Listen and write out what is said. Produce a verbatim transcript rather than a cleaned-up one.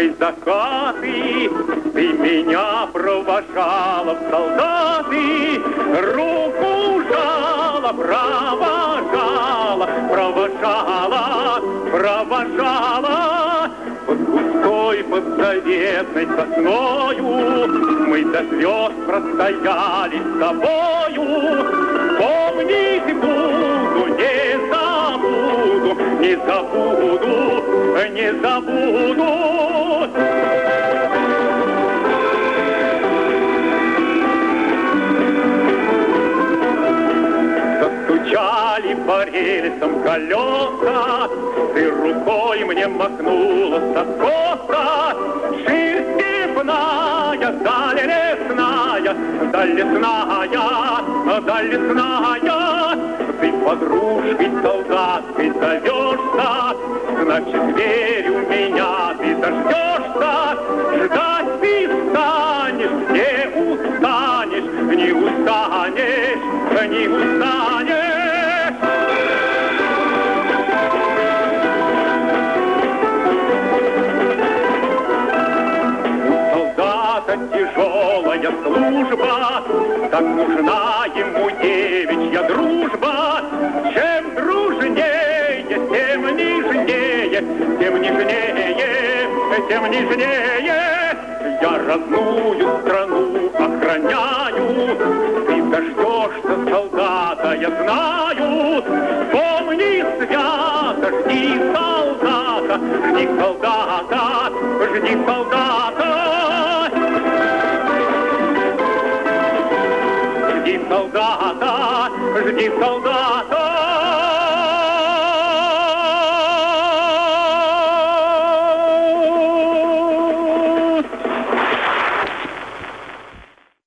Сквозь закаты ты меня провожала в солдаты, руку жала, провожала, провожала, провожала. Под густой, под заветной сосною мы до звезд простояли с тобою. Помнить буду, не забуду, не забуду, не забуду. Застучали по рельсам колеса, ты рукой мне махнула с откоса. Ширь степная, даль лесная, даль лесная, даль лесная. Ты подружкой солдатской зовешься, значит, верю, меня ты дождешься. Ждать ты станешь, не устанешь, не устанешь, не устанешь. Тяжелая служба, так нужна ему девичья дружба. Чем дружнее, тем нежнее, тем нежнее, тем нежнее. Я родную страну охраняю, ты дождешься солдата, я знаю. Помни свято, жди солдата, жди солдата, жди солдата. Жди солдата, жди солдата.